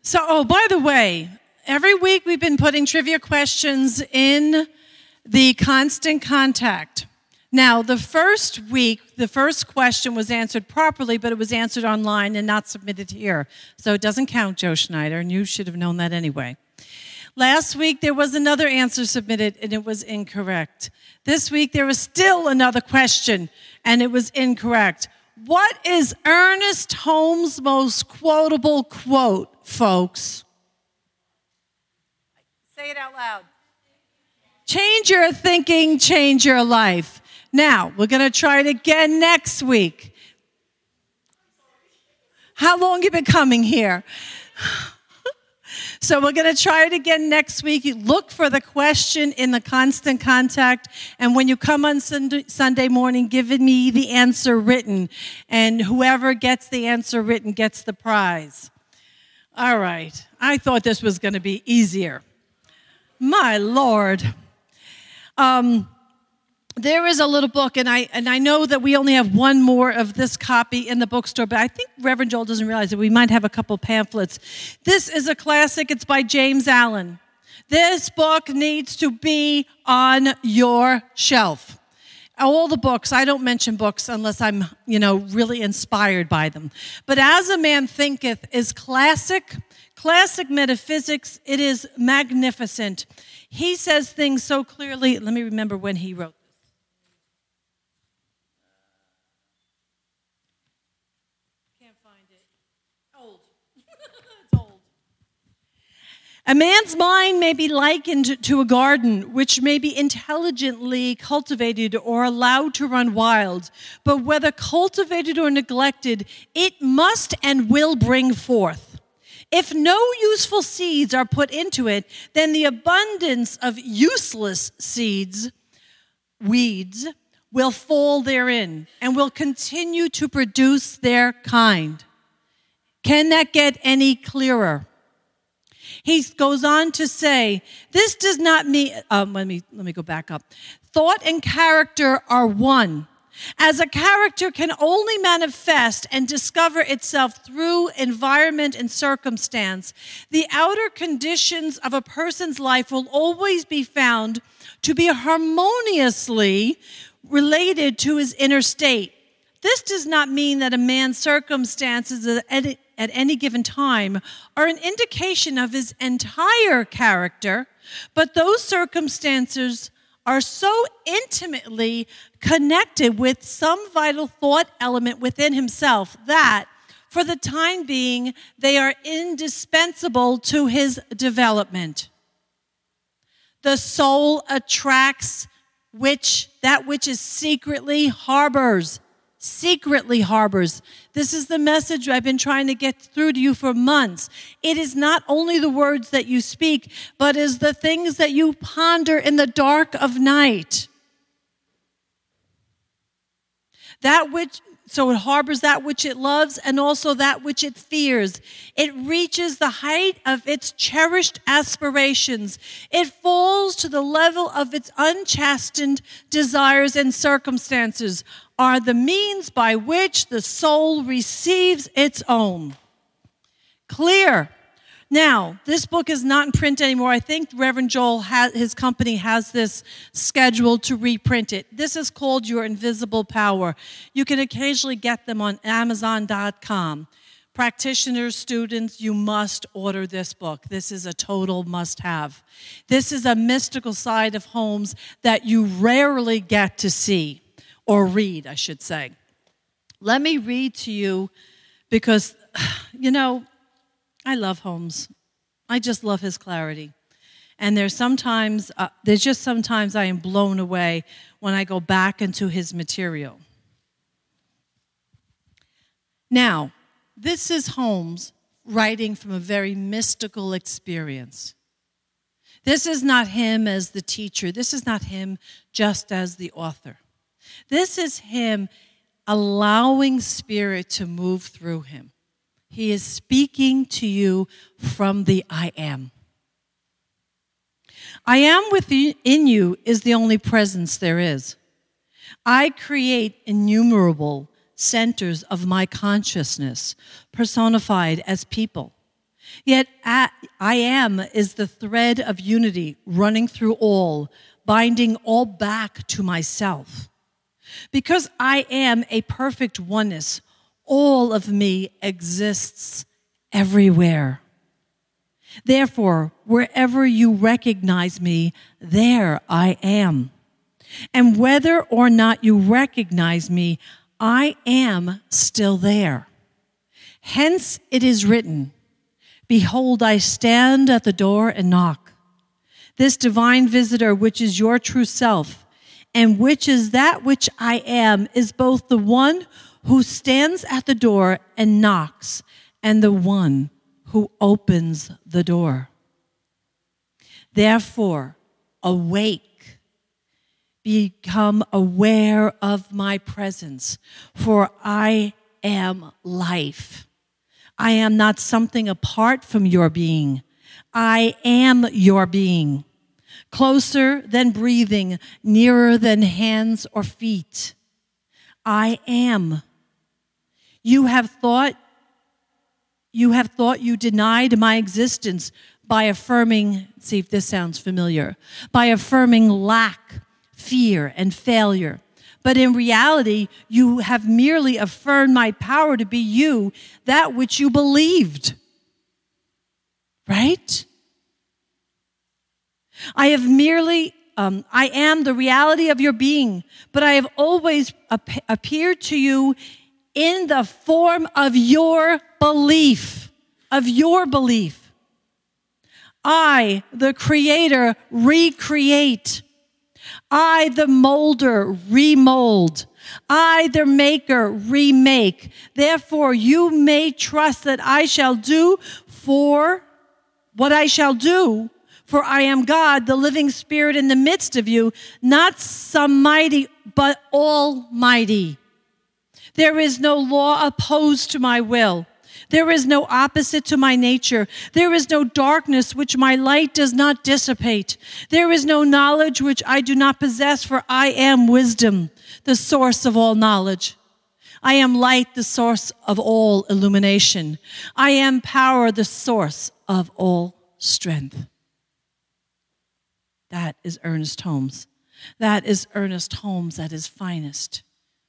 By the way, every week we've been putting trivia questions in the Constant Contact. Now, the first week, the first question was answered properly, but it was answered online and not submitted here. So it doesn't count, Joe Schneider, and you should have known that anyway. Last week, there was another answer submitted, and it was incorrect. This week, there was still another question, and it was incorrect. What is Ernest Holmes' most quotable quote, folks? Say it out loud. Change your thinking, change your life. Now, we're going to try it again next week. How long have you been coming here? So we're going to try it again next week. You look for the question in the Constant Contact, and when you come on Sunday morning, give me the answer written, and whoever gets the answer written gets the prize. All right. I thought this was going to be easier. My Lord. There is a little book, and I know that we only have one more of this copy in the bookstore, but I think Reverend Joel doesn't realize that we might have a couple pamphlets. This is a classic. It's by James Allen. This book needs to be on your shelf. All the books, I don't mention books unless I'm, really inspired by them. But As a Man Thinketh is classic metaphysics. It is magnificent. He says things so clearly. Let me remember when he wrote. A man's mind may be likened to a garden, which may be intelligently cultivated or allowed to run wild. But whether cultivated or neglected, it must and will bring forth. If no useful seeds are put into it, then the abundance of useless seeds, weeds, will fall therein and will continue to produce their kind. Can that get any clearer? He goes on to say, this does not mean, let me go back up. Thought and character are one. As a character can only manifest and discover itself through environment and circumstance, the outer conditions of a person's life will always be found to be harmoniously related to his inner state. This does not mean that a man's circumstances at any given time are an indication of his entire character, but those circumstances are so intimately connected with some vital thought element within himself that, for the time being, they are indispensable to his development. The soul attracts that which is secretly harbors. This is the message I've been trying to get through to you for months. It is not only the words that you speak, but is the things that you ponder in the dark of night. So it harbors that which it loves and also that which it fears. It reaches the height of its cherished aspirations. It falls to the level of its unchastened desires, and circumstances are the means by which the soul receives its own. Clear. Now, this book is not in print anymore. I think Reverend Joel, his company, has this scheduled to reprint it. This is called Your Invisible Power. You can occasionally get them on Amazon.com. Practitioners, students, you must order this book. This is a total must-have. This is a mystical side of Holmes that you rarely get to see, or read, I should say. Let me read to you because, I love Holmes. I just love his clarity. And there's just sometimes I am blown away when I go back into his material. Now, this is Holmes writing from a very mystical experience. This is not him as the teacher. This is not him just as the author. This is him allowing Spirit to move through him. He is speaking to you from the I am. I am within you is the only presence there is. I create innumerable centers of my consciousness, personified as people. Yet I am is the thread of unity running through all, binding all back to myself. Because I am a perfect oneness, all of me exists everywhere. Therefore, wherever you recognize me, there I am. And whether or not you recognize me, I am still there. Hence it is written, behold, I stand at the door and knock. This divine visitor, which is your true self, and which is that which I am, is both the one who stands at the door and knocks, and the one who opens the door. Therefore, awake, become aware of my presence, for I am life. I am not something apart from your being. I am your being. Closer than breathing, nearer than hands or feet. I am. You have thought you denied my existence by affirming, see if this sounds familiar, by affirming lack, fear, and failure. But in reality, you have merely affirmed my power to be you, that which you believed. Right? I am the reality of your being, but I have always appeared to you in the form of your belief, I, the creator, recreate. I, the molder, remold. I, the maker, remake. Therefore, you may trust that I shall do for what I shall do. For I am God, the living spirit in the midst of you, not some mighty, but almighty. There is no law opposed to my will. There is no opposite to my nature. There is no darkness which my light does not dissipate. There is no knowledge which I do not possess, for I am wisdom, the source of all knowledge. I am light, the source of all illumination. I am power, the source of all strength. That is Ernest Holmes. That is Ernest Holmes at his finest.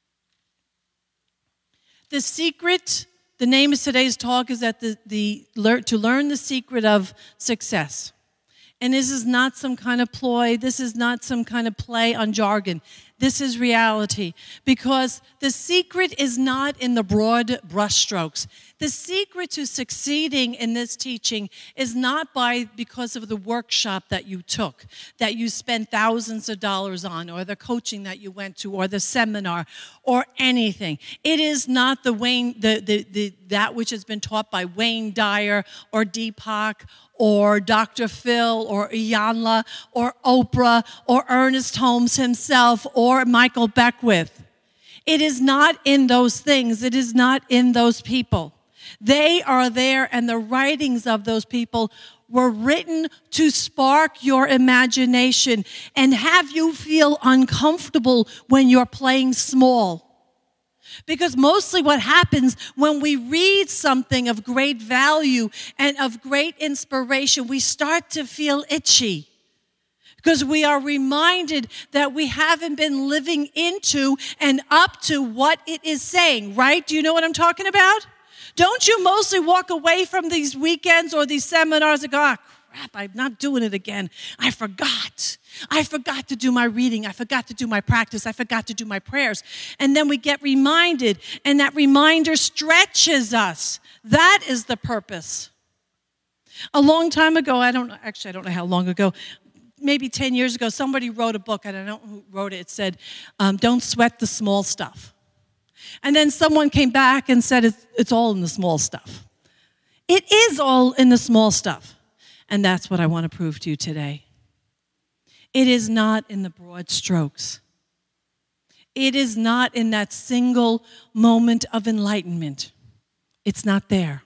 The secret, the name of today's talk is that to learn the secret of success. And this is not some kind of ploy. This is not some kind of play on jargon. This is reality. Because the secret is not in the broad brushstrokes. The secret to succeeding in this teaching is not because of the workshop that you took, that you spent thousands of dollars on, or the coaching that you went to, or the seminar, or anything. It is not that which has been taught by Wayne Dyer, or Deepak, or Dr. Phil, or Iyanla, or Oprah, or Ernest Holmes himself, or Michael Beckwith. It is not in those things. It is not in those people. They are there, and the writings of those people were written to spark your imagination and have you feel uncomfortable when you're playing small. Because mostly what happens when we read something of great value and of great inspiration, we start to feel itchy. Because we are reminded that we haven't been living into and up to what it is saying, right? Do you know what I'm talking about? Don't you mostly walk away from these weekends or these seminars and go, oh, crap, I'm not doing it again. I forgot to do my reading. I forgot to do my practice. I forgot to do my prayers. And then we get reminded, and that reminder stretches us. That is the purpose. A long time ago, I don't know how long ago, maybe 10 years ago, somebody wrote a book. I don't know who wrote it. It said, don't sweat the small stuff. And then someone came back and said, it's all in the small stuff. It is all in the small stuff. And that's what I want to prove to you today. It is not in the broad strokes. It is not in that single moment of enlightenment. It's not there.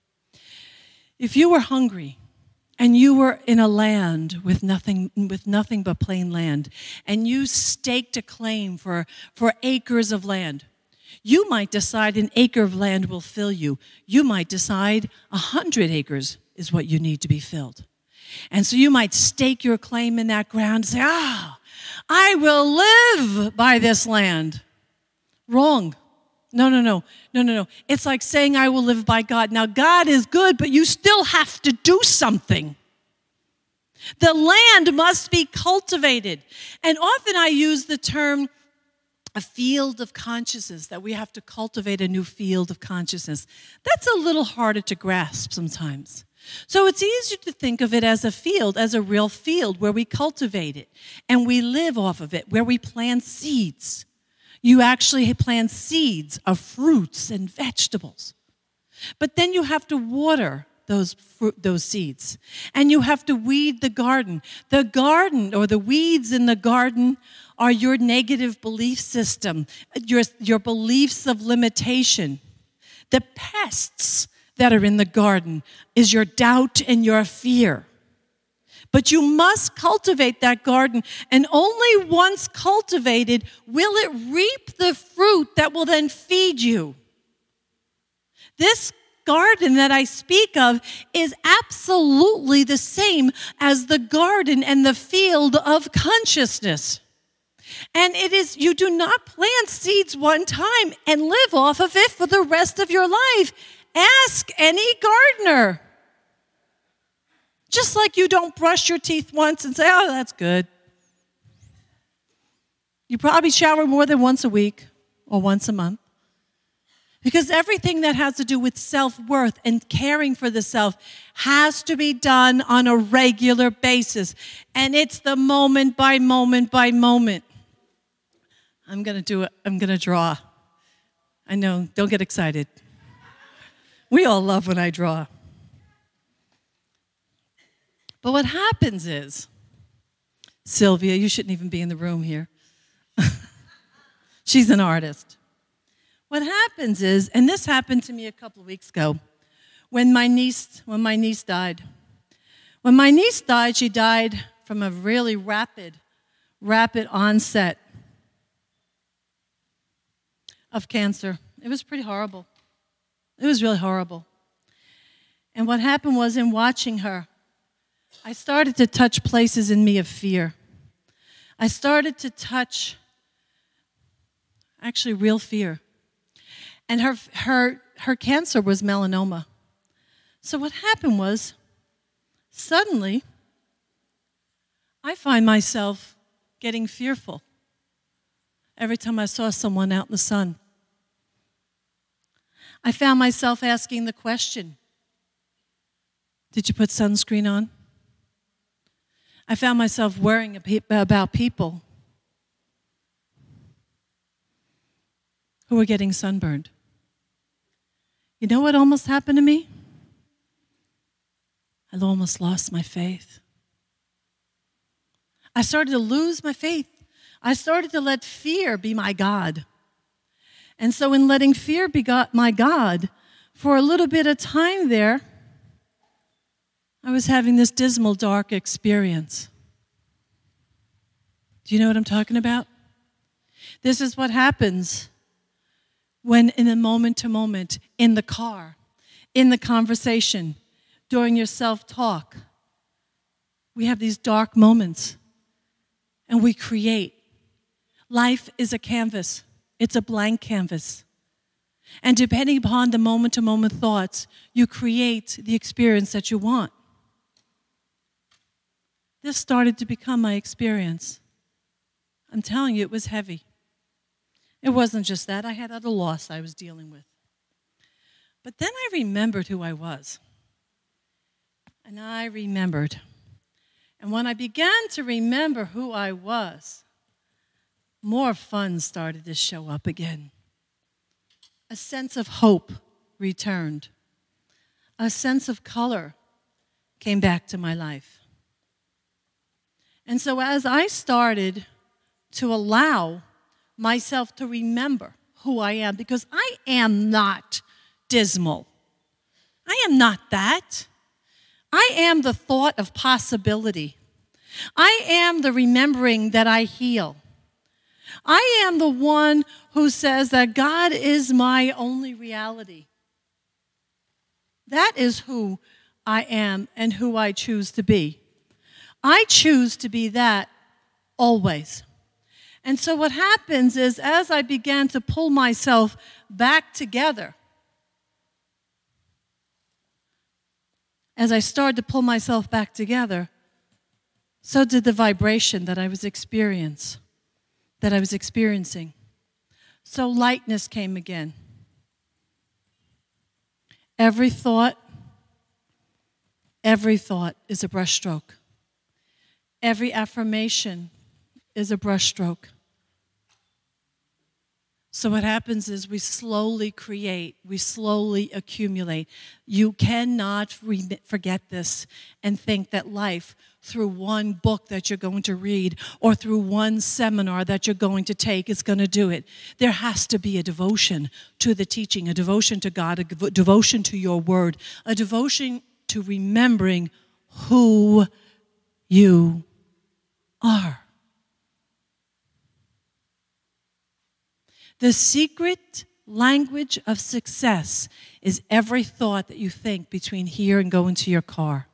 If you were hungry and you were in a land with nothing but plain land, and you staked a claim for acres of land, you might decide an acre of land will fill you. You might decide 100 acres is what you need to be filled. And so you might stake your claim in that ground and say, I will live by this land. Wrong. No. It's like saying I will live by God. Now, God is good, but you still have to do something. The land must be cultivated. And often I use the term a field of consciousness, that we have to cultivate a new field of consciousness. That's a little harder to grasp sometimes. So it's easier to think of it as a field, as a real field where we cultivate it and we live off of it, where we plant seeds. You actually plant seeds of fruits and vegetables. But then you have to water those seeds. And you have to weed the garden. The garden, or the weeds in the garden, are your negative belief system, your beliefs of limitation. The pests that are in the garden is your doubt and your fear. But you must cultivate that garden, and only once cultivated will it reap the fruit that will then feed you. This garden that I speak of is absolutely the same as the garden and the field of consciousness. And it is, you do not plant seeds one time and live off of it for the rest of your life. Ask any gardener. Just like you don't brush your teeth once and say, oh, that's good. You probably shower more than once a week or once a month. Because everything that has to do with self-worth and caring for the self has to be done on a regular basis. And it's the moment by moment by moment. I'm going to do it. I'm going to draw. I know, don't get excited. We all love when I draw. But what happens is, Sylvia, you shouldn't even be in the room here. She's an artist. What happens is, and this happened to me a couple of weeks ago, when my niece died. When my niece died, she died from a really rapid onset of cancer. It was pretty horrible. It was really horrible. And what happened was, in watching her, I started to touch places in me of fear. I started to touch, actually, real fear. And her cancer was melanoma. So what happened was, suddenly, I find myself getting fearful every time I saw someone out in the sun. I found myself asking the question, did you put sunscreen on? I found myself worrying about people who were getting sunburned. You know what almost happened to me? I almost lost my faith. I started to lose my faith. I started to let fear be my God. And so in letting fear be my God, for a little bit of time there, I was having this dismal, dark experience. Do you know what I'm talking about? This is what happens when in a moment-to-moment, in the car, in the conversation, during your self-talk, we have these dark moments, and we create. Life is a canvas. It's a blank canvas. And depending upon the moment-to-moment thoughts, you create the experience that you want. This started to become my experience. I'm telling you, it was heavy. It wasn't just that. I had other loss I was dealing with. But then I remembered who I was. And I remembered. And when I began to remember who I was, more fun started to show up again. A sense of hope returned. A sense of color came back to my life. And so as I started to allow myself to remember who I am, because I am not dismal. I am not that. I am the thought of possibility. I am the remembering that I heal. I am the one who says that God is my only reality. That is who I am and who I choose to be. I choose to be that always. And so what happens is, as I began to pull myself back together, as I started to pull myself back together, so did the vibration that I was experiencing. So lightness came again. Every thought is a brushstroke. Every affirmation is a brushstroke. So what happens is we slowly create, we slowly accumulate. You cannot forget this and think that life, through one book that you're going to read or through one seminar that you're going to take, is going to do it. There has to be a devotion to the teaching, a devotion to God, a devotion to your word, a devotion to remembering who you are. The secret language of success is every thought that you think between here and going to your car.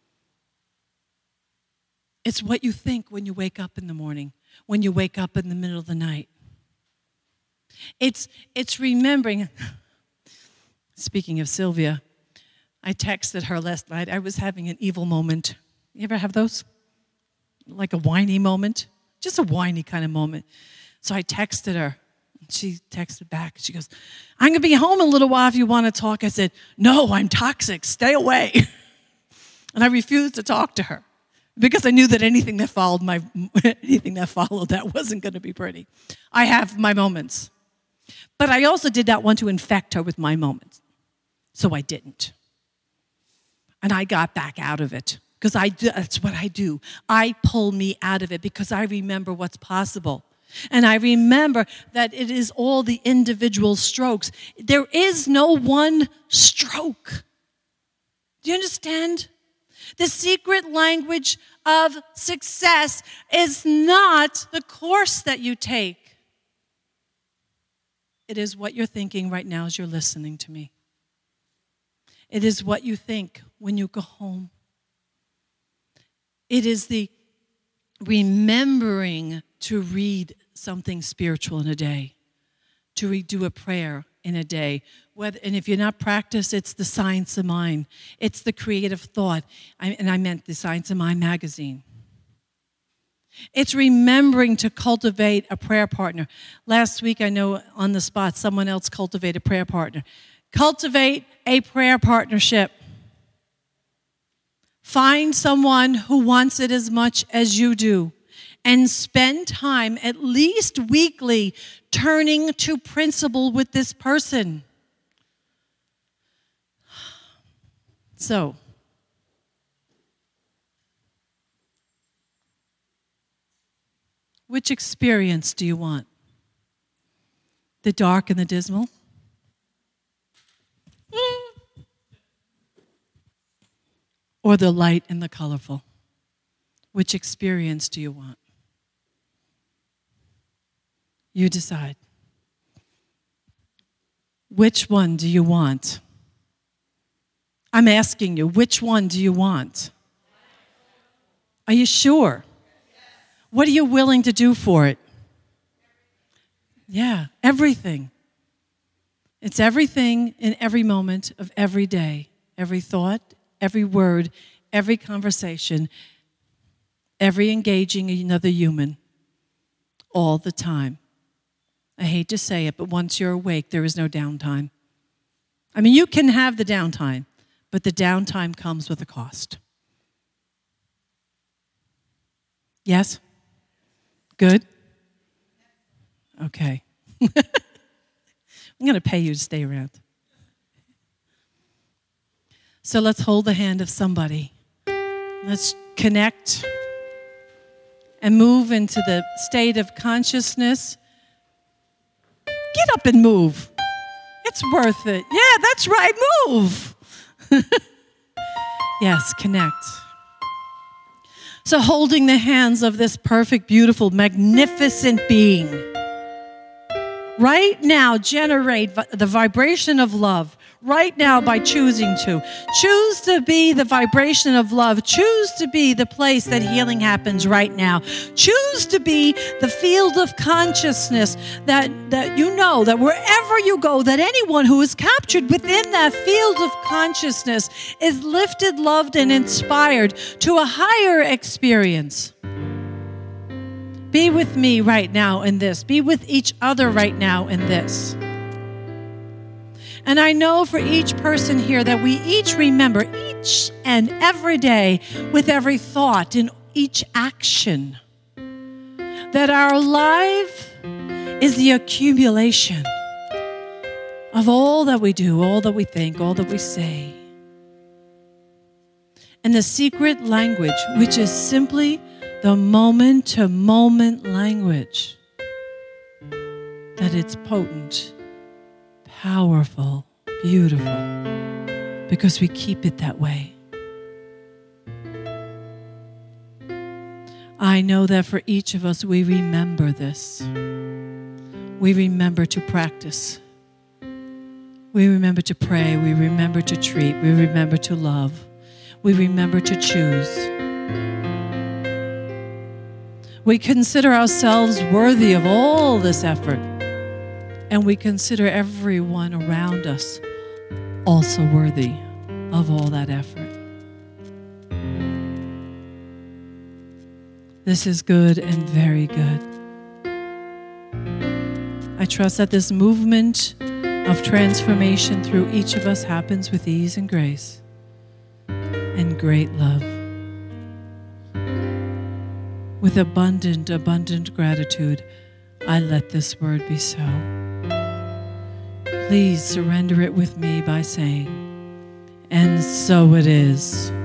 It's what you think when you wake up in the morning, when you wake up in the middle of the night. It's remembering. Speaking of Sylvia, I texted her last night. I was having an evil moment. You ever have those? Like a whiny moment? Just a whiny kind of moment. So I texted her. She texted back. She goes, I'm going to be home in a little while if you want to talk. I said, no, I'm toxic. Stay away. And I refused to talk to her because I knew that anything that followed that wasn't going to be pretty. I have my moments. But I also did not want to infect her with my moments. So I didn't. And I got back out of it because that's what I do. I pull me out of it because I remember what's possible. And I remember that it is all the individual strokes. There is no one stroke. Do you understand? The secret language of success is not the course that you take. It is what you're thinking right now as you're listening to me. It is what you think when you go home. It is the remembering to read something spiritual in a day, to do a prayer in a day. And if you're not practiced, it's the Science of Mind. It's the creative thought. I meant the Science of Mind magazine. It's remembering to cultivate a prayer partner. Last week, I know on the spot, someone else cultivated a prayer partner. Cultivate a prayer partnership. Find someone who wants it as much as you do. And spend time, at least weekly, turning to principle with this person. So, which experience do you want? The dark and the dismal? Or the light and the colorful? Which experience do you want? You decide. Which one do you want? I'm asking you, which one do you want? Are you sure? What are you willing to do for it? Yeah, everything. It's everything in every moment of every day. Every thought, every word, every conversation, every engaging another human, all the time. I hate to say it, but once you're awake, there is no downtime. I mean, you can have the downtime, but the downtime comes with a cost. Yes? Good? Okay. I'm going to pay you to stay around. So let's hold the hand of somebody. Let's connect and move into the state of consciousness. Get up and move. It's worth it. Yeah, that's right. Move. Yes, connect. So holding the hands of this perfect, beautiful, magnificent being. Right now, generate the vibration of love right now by choosing to. Choose to be the vibration of love. Choose to be the place that healing happens right now. Choose to be the field of consciousness that you know that wherever you go, that anyone who is captured within that field of consciousness is lifted, loved, and inspired to a higher experience. Be with me right now in this. Be with each other right now in this. And I know for each person here that we each remember each and every day with every thought in each action that our life is the accumulation of all that we do, all that we think, all that we say. And the secret language, which is simply the moment-to-moment language, that it's potent, powerful, beautiful, because we keep it that way. I know that for each of us, we remember this. We remember to practice. We remember to pray. We remember to treat. We remember to love. We remember to choose. We consider ourselves worthy of all this effort, and we consider everyone around us also worthy of all that effort. This is good and very good. I trust that this movement of transformation through each of us happens with ease and grace and great love. With abundant gratitude, I let this word be so. Please surrender it with me by saying, and so it is.